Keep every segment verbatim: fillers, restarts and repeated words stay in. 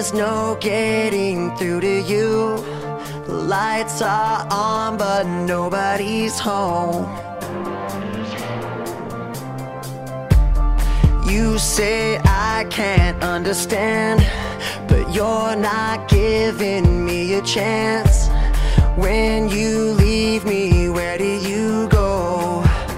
there's no getting through to you. The lights are on but nobody's home. You say I can't understand, but you're not giving me a chance. When you leave me, where do you go?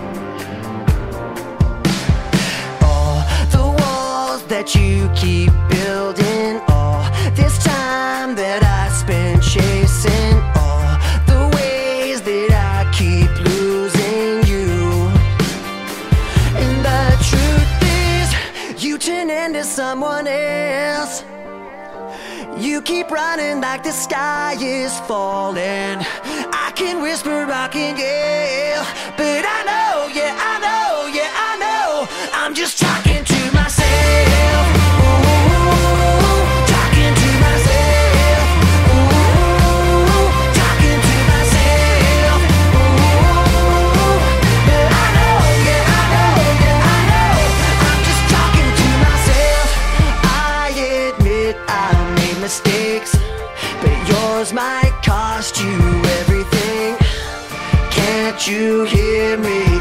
All the walls that you keep building, all this time that I spent chasing, all the ways that I keep losing you. And the truth is, you turn into someone else. You keep running like the sky is falling. I can whisper, I can yell, but I know, yeah, I know, yeah, I know, I'm just talking to myself. Ooh, talking to myself. Ooh, talking to myself. Ooh, but I know, yeah, I know, yeah, I know, I'm just talking to myself. I admit I made mistakes, but yours might cost you everything. Can't you hear me?